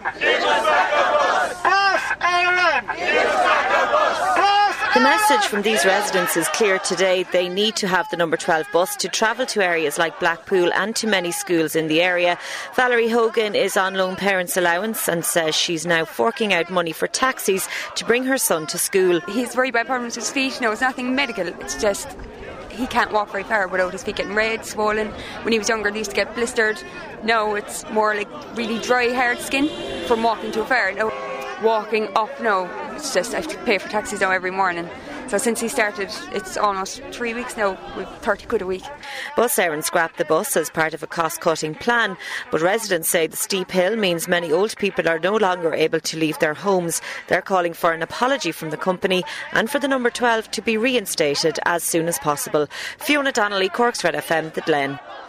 The message from these residents is clear today. They need to have the number 12 bus to travel to areas like Blackpool and to many schools in the area. Valerie Hogan is on lone parents' allowance and says she's now forking out money for taxis to bring her son to school. He's worried about problems with his feet. No, it's nothing medical. It's just he can't walk very far without his feet getting red, swollen. When he was younger, they used to get blistered. Now it's more like really dry, hard skin from walking too far. Now, walking up now, it's just I have to pay for taxis now every morning. So since he started, it's almost 3 weeks now, with 30 quid a week. Bus Éireann scrapped the bus as part of a cost-cutting plan, but residents say the steep hill means many old people are no longer able to leave their homes. They're calling for an apology from the company and for the number 12 to be reinstated as soon as possible. Fiona Donnelly, Cork's Red FM, The Glen.